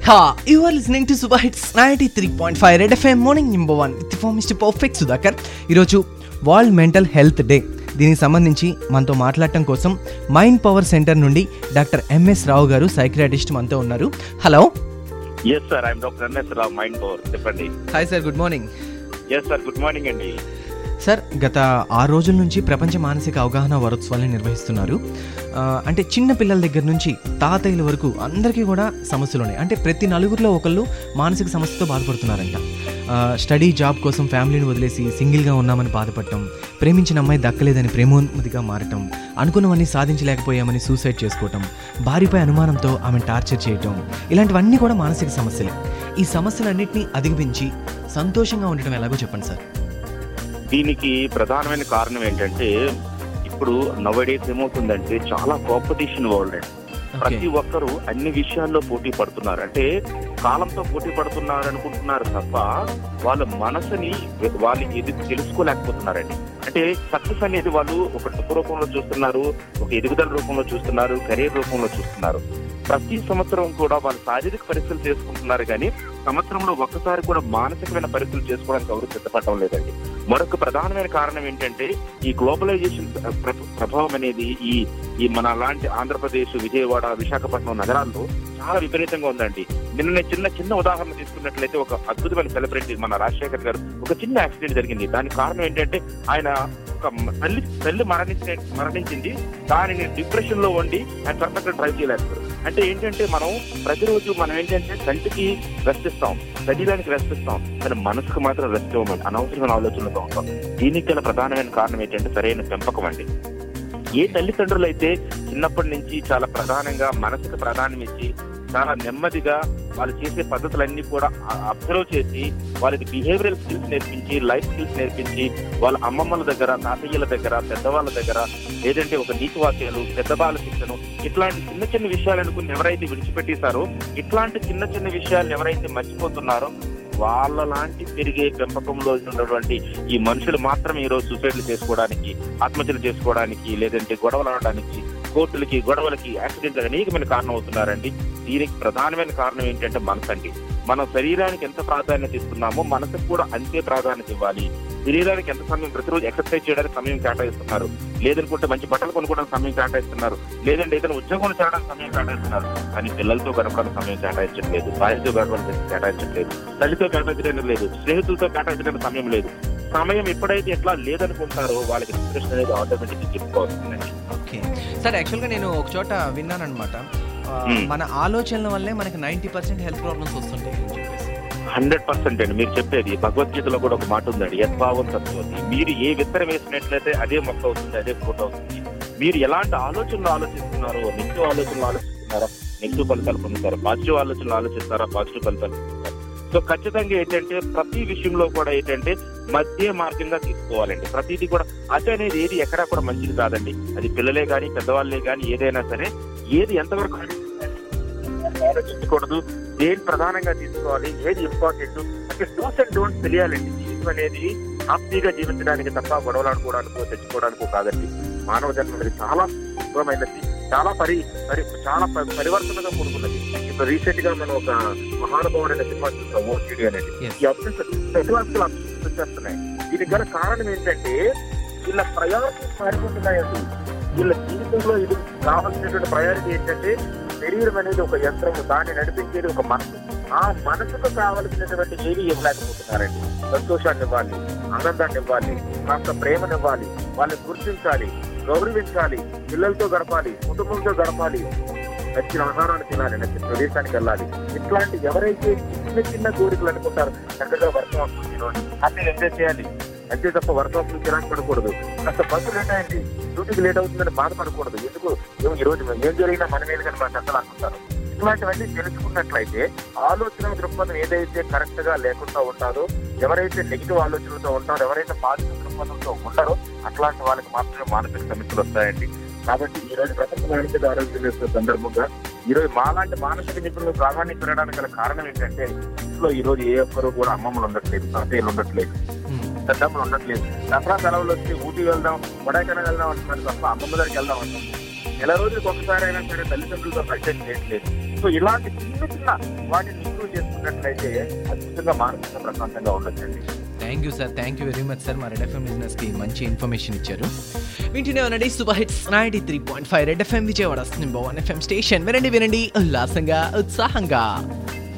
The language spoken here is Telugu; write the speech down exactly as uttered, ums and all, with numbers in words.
Ha, you are listening to Super Hits ninety-three point five Red F M Morning Number one with the form Mister Perfect Sudhakar. ఈరోజు వరల్డ్ మెంటల్ హెల్త్ డే. దీనికి సంబంధించి మనతో మాట్లాడటం కోసం మైండ్ పవర్ సెంటర్ నుండి doctor MS Rao garu psychiatrist మనతో ఉన్నారు. Hello. Yes sir, I'm doctor MS Rao, mind power. చెప్పండి. Hi sir, good morning. Yes sir, good morning అండి. సార్, గత ఆరు రోజుల నుంచి ప్రపంచ మానసిక అవగాహన వారోత్సవాన్ని నిర్వహిస్తున్నారు. అంటే చిన్న పిల్లల దగ్గర నుంచి తాతయ్యల వరకు అందరికీ కూడా సమస్యలు ఉన్నాయి. అంటే ప్రతి నలుగురిలో ఒకళ్ళు మానసిక సమస్యతో బాధపడుతున్నారంట. స్టడీ, జాబ్ కోసం ఫ్యామిలీని వదిలేసి సింగిల్గా ఉన్నామని బాధపడటం, ప్రేమించిన అమ్మాయి దక్కలేదని ప్రేమోన్మతిగా మారటం, అనుకున్నవన్నీ సాధించలేకపోయామని సూసైడ్ చేసుకోవటం, భార్యపై అనుమానంతో ఆమెను టార్చర్ చేయటం, ఇలాంటివన్నీ కూడా మానసిక సమస్యలే. ఈ సమస్యలన్నింటినీ అధిగమించి సంతోషంగా ఉండటం ఎలాగో చెప్పండి సార్. దీనికి ప్రధానమైన కారణం ఏంటంటే, ఇప్పుడు నౌడేస్ ఏమవుతుందంటే చాలా కాంపిటీషన్ వరల్డ్ అండి. ప్రతి ఒక్కరు అన్ని విషయాల్లో పోటీ పడుతున్నారు. అంటే కాలంతో పోటీ పడుతున్నారు అనుకుంటున్నారు తప్ప వాళ్ళ మనసుని వాళ్ళు ఎదుగు తెలుసుకోలేకపోతున్నారండి. అంటే సక్సెస్ అనేది వాళ్ళు ఒక డబ్బు రూపంలో చూస్తున్నారు, ఒక ఎదుగుదల రూపంలో చూస్తున్నారు, కెరీర్ రూపంలో చూస్తున్నారు. ప్రతి సంవత్సరం కూడా వాళ్ళు శారీరక పరీక్షలు చేసుకుంటున్నారు, కానీ సంవత్సరంలో ఒక్కసారి కూడా మానసికమైన పరీక్షలు చేసుకోవడానికి ఎవరు సిద్ధపడటం లేదండి. మరొక ప్రధానమైన కారణం ఏంటంటే, ఈ గ్లోబలైజేషన్ ప్రభావం అనేది ఈ ఈ మన లాంటి ఆంధ్రప్రదేశ్, విజయవాడ, విశాఖపట్నం నగరాల్లో చాలా విపరీతంగా ఉందండి. నిన్న చిన్న చిన్న ఉదాహరణ తీసుకున్నట్లయితే, ఒక అద్భుతమైన సెలబ్రిటీ మన రాజశేఖర్ గారు ఒక చిన్న యాక్సిడెంట్ జరిగింది. దానికి కారణం ఏంటంటే, ఆయన ఒక తల్లి తల్లి మరణించి మరణించింది దానిని డిప్రెషన్ లో ఉండి ఆయన పర్ఫెక్ట్ గా డ్రైవ్ చేయలేస్తారు. అంటే ఏంటంటే, మనం ప్రతిరోజు మనం ఏంటంటే కంటికి రెస్ట్ ఇస్తాం, శరీరానికి రెస్ట్ ఇస్తాం, కానీ మనసుకు మాత్రం రెస్ట్ ఇవ్వమండి. అనవసరమైన ఆలోచనలతో ఉంటాం. దీనికి గల ప్రధానమైన కారణం ఏంటంటే సరైన పెంపకం అండి. ఏ తల్లిదండ్రులు అయితే చిన్నప్పటి నుంచి చాలా ప్రధానంగా మనసుకు ప్రాధాన్యం ఇచ్చి చాలా నెమ్మదిగా వాళ్ళు చేసే పద్ధతులన్నీ కూడా అబ్జర్వ్ చేసి వాళ్ళకి బిహేవియరల్ స్కిల్స్ నేర్పించి, లైఫ్ స్కిల్స్ నేర్పించి, వాళ్ళ అమ్మమ్మల దగ్గర, తాతయ్యల దగ్గర, పెద్దవాళ్ళ దగ్గర, లేదంటే ఒక నీతి వాక్యాలు, పెద్దవాళ్ళ శిక్షణ, ఇట్లాంటి చిన్న చిన్న విషయాలు అనుకుని ఎవరైతే విడిచిపెట్టేశారో, ఇట్లాంటి చిన్న చిన్న విషయాలు ఎవరైతే మర్చిపోతున్నారో, వాళ్ళ లాంటి పెరిగే పెంపకంలో ఉన్నటువంటి ఈ మనుషులు మాత్రం ఈరోజు సూసైడ్లు చేసుకోవడానికి, ఆత్మహత్యలు చేసుకోవడానికి, లేదంటే గొడవలు ఆడడానికి, కోర్టులకి, గొడవలకి, యాక్సిడెంట్లకు అనేకమైన కారణం అవుతున్నారండి. దీనికి ప్రధానమైన కారణం ఏంటంటే మనసు అండి. మనం శరీరానికి ఎంత ప్రాధాన్యత ఇస్తున్నామో మనసుకు కూడా అంతే ప్రాధాన్యత ఇవ్వాలి. శరీరానికి ఎంత సమయం, ప్రతిరోజు ఎక్సర్సైజ్ చేయడానికి సమయం కేటాయిస్తున్నారు, లేదనుకుంటే మంచి బట్టలు కొనుక్కోవడానికి సమయం కేటాయిస్తున్నారు, లేదంటే ఏదైనా ఉద్యోగం చేయడానికి సమయం కేటాయిస్తున్నారు, కానీ పిల్లలతో గడపడానికి సమయం కేటాయించట్లేదు, భార్యతో గడపడానికి కేటాయించట్లేదు, తల్లితో కేటాయించడం లేదు, స్నేహితులతో కేటాయించడానికి సమయం లేదు. సమయం ఎప్పుడైతే ఎట్లా లేదనుకుంటారో వాళ్ళకి డిప్రెషన్ అనేది ఆటోమేటిక్గా చెప్పుకోవాల్సిందండి. ఓకే సార్, యాక్చువల్గా నేను ఒక చోట విన్నానమాట, మన ఆలోచనల వల్లే మనకి నైన్టీ పర్సెంట్ హెల్త్ ప్రాబ్లమ్స్ వస్తుంటాయి అని చెప్పేసి. హండ్రెడ్ పర్సెంట్ అండి. మీరు చెప్పేది భగవద్గీతలో కూడా ఒక మాట ఉందండి, యద్భావం తత్వతి. మీరు ఏ విత్తనం వేసినట్లయితే అదే మొక్క అవుతుంది, అదే ఫ్రూట్ అవుతుంది. మీరు ఎలాంటి ఆలోచనలు ఆలోచిస్తున్నారో, నెగిటివ్ ఆలోచనలు ఆలోచిస్తున్నారా, నెగిటివ్ ఫలితాలు పొందుతారు. పాజిటివ్ ఆలోచనలు ఆలోచిస్తారా, పాజిటివ్ ఫలితాలు పొందుతారు. సో ఖచ్చితంగా ఏంటంటే ప్రతి విషయంలో కూడా ఏంటంటే మధ్య మార్గంగా తీసుకోవాలండి. ప్రతిదీ కూడా అతి అనేది ఏది ఎక్కడా కూడా మంచిది కాదండి. అది పిల్లలే కానీ, పెద్దవాళ్ళే కానీ, ఏదైనా సరే ఏది ఎంతవరకు ఆలోచించకూడదు, ఏది ప్రధానంగా తీసుకోవాలి, ఏది ఇంపార్టెంట్ అంటే డూస్ అండ్ డోంట్స్ తెలియాలండి. జీవితం అనేది హ్యాపీగా జీవించడానికి తప్ప గొడవలాడుకోవడానికో తెచ్చుకోవడానికో కాదండి. మానవ జన్మ అనేది చాలా శుభ్రమైనది, చాలా పరి పరి చాలా పరివర్తనగా కూడుకున్నది. ఇప్పుడు రీసెంట్ గా మనం ఒక మహానుభావుడైన సినిమా చూస్తాం, ఓటీడీ అనేది. ఈ అభివృద్ధి వచ్చేస్తున్నాయి. దీనికి గల కారణం ఏంటంటే వీళ్ళ ప్రయారిటీ మారిపోతున్నాయండి. వీళ్ళ జీవితంలో ఇది కావాల్సినటువంటి ప్రయారిటీ ఏంటంటే శరీరం అనేది ఒక యంత్రం, దాన్ని నడిపించేది ఒక మనసు. ఆ మనసుకు కావలసినటువంటి ఏవి ఇవ్వలేకపోతున్నారండి. సంతోషాన్ని ఇవ్వాలి, ఆనందాన్ని ఇవ్వాలి, కాస్త ప్రేమనివ్వాలి, వాళ్ళని గుర్తించాలి, గౌరవించాలి, పిల్లలతో గడపాలి, కుటుంబంతో గడపాలి, నచ్చిన ఆహారాన్ని తినాలి, నచ్చిన ప్రదేశానికి వెళ్ళాలి. ఇట్లాంటి ఎవరైతే చిన్న చిన్న కోరికలు అనుకుంటారు, చక్కగా వర్షం వస్తుంది ఈరోజు హ్యాపీగా ఎంజాయ్ చేయాలి, అంతే తప్ప వర్షం వస్తుంది తినడానికి పడకూడదు, కాస్త బస్సు లేట్ అయింది, డ్యూటీకి లేట్ అవుతుందని బాధపడకూడదు. ఎందుకు ఈ రోజు ఏం జరిగినా మన మీద కానీ మన చక్కలు అనుకుంటారు. ఇట్లాంటివన్నీ తెలుసుకున్నట్లయితే ఆలోచన దృక్పథం ఏదైతే కరెక్ట్ గా లేకుండా ఉంటారో, ఎవరైతే నెగిటివ్ ఆలోచనలతో ఉంటారో, ఎవరైతే పాజిటివ్ దృక్పథంతో ఉంటారో అట్లాంటి వాళ్ళకి మాత్రమే మానసిక సమస్యలు వస్తాయండి. కాబట్టి ఈ రోజు ప్రపంచ మానసిక ఆరోగ్య దినోత్సవ సందర్భంగా ఈ రోజు మాలాంటి మానసిక నిపుణులు ప్రాధాన్యత పెరగడానికి గల కారణం ఏంటంటే, ఇంట్లో ఈ రోజు ఏ ఒక్కరు కూడా అమ్మమ్మలు ఉండట్లేదు, తాతయ్యలు ఉండట్లేదు, పెద్దమ్మలు ఉండట్లేదు. దసరా సెలవులు వచ్చి ఊటీ వెళ్దాం, కొడైకెనాల్ వెళ్దాం అంటున్నారు తప్ప అమ్మమ్మ దగ్గరికి వెళ్దాం అంటాం. నెల రోజులకు ఒకసారి అయినా సరే తల్లిదండ్రులతో కంటెక్ట్ చేయట్లేదు. సో ఇలాంటి చిన్న చిన్న వాటిని ఇంప్రూవ్ చేసుకున్నట్లయితే అద్భుతంగా మానసిక ప్రశాంతంగా ఉండొచ్చండి. Thank you sir, thank you very much sir. మా రెడ్ ఎఫ్ఎం బిజినెస్కి మంచి ఇన్ఫర్మేషన్ ఇచ్చారు. వింటూనే ఉండండి super hits ninety three point five red FM Vijayawada number one FM station. వినండి వినండి ఉల్లాసంగా ఉత్సాహంగా.